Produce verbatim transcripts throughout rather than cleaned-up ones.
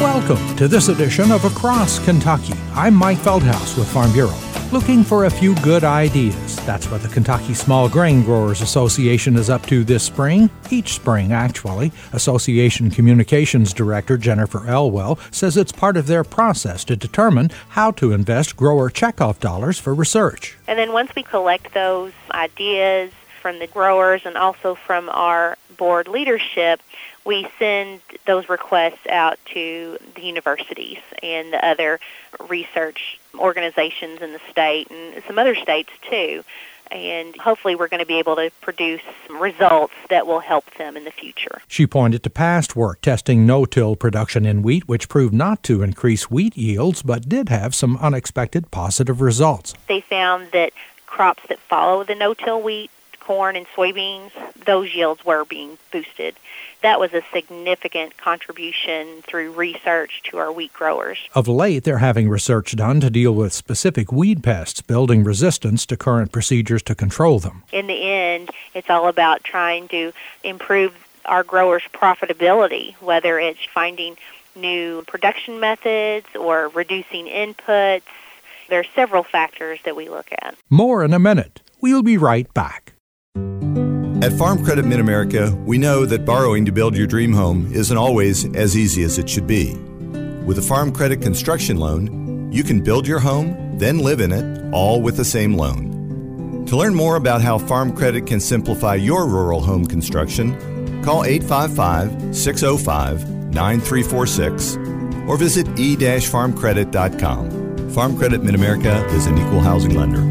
Welcome to this edition of Across Kentucky. I'm Mike Feldhaus with Farm Bureau. Looking for a few good ideas. That's what the Kentucky Small Grain Growers Association is up to this spring. Each spring, actually. Association Communications Director Jennifer Elwell says it's part of their process to determine how to invest grower checkoff dollars for research. And then once we collect those ideas from the growers and also from our board leadership, we send those requests out to the universities and the other research organizations in the state and some other states too. And hopefully we're going to be able to produce results that will help them in the future. She pointed to past work testing no-till production in wheat, which proved not to increase wheat yields, but did have some unexpected positive results. They found that crops that follow the no-till wheat, corn and soybeans, those yields were being boosted. That was a significant contribution through research to our wheat growers. Of late, they're having research done to deal with specific weed pests, building resistance to current procedures to control them. In the end, it's all about trying to improve our growers' profitability, whether it's finding new production methods or reducing inputs. There are several factors that we look at. More in a minute. We'll be right back. At Farm Credit Mid-America, we know that borrowing to build your dream home isn't always as easy as it should be. With a Farm Credit construction loan, you can build your home, then live in it, all with the same loan. To learn more about how Farm Credit can simplify your rural home construction, call eight five five, six zero five, nine three four six or visit e dash farm credit dot com. Farm Credit Mid-America is an equal housing lender.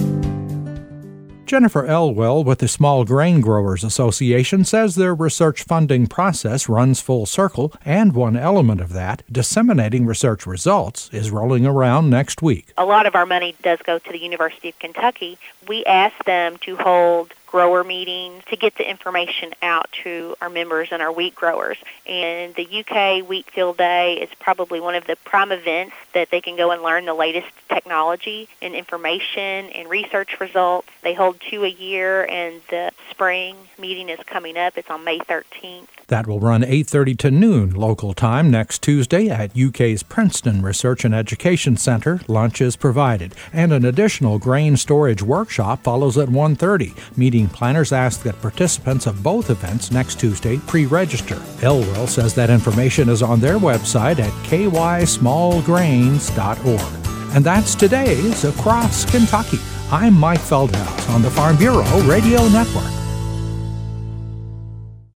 Jennifer Elwell with the Small Grain Growers Association says their research funding process runs full circle, and one element of that, disseminating research results, is rolling around next week. A lot of our money does go to the University of Kentucky. We ask them to hold grower meetings to get the information out to our members and our wheat growers. And the U K Wheat Field Day is probably one of the prime events that they can go and learn the latest technology and information and research results. They hold two a year, and the spring meeting is coming up. It's on May thirteenth. That will run eight thirty to noon local time next Tuesday at U K's Princeton Research and Education Center. Lunch is provided, and an additional grain storage workshop follows at one thirty. Meeting planners ask that participants of both events next Tuesday pre-register. Elwell says that information is on their website at k y small grains dot org. And that's today's Across Kentucky. I'm Mike Feldhaus on the Farm Bureau Radio Network.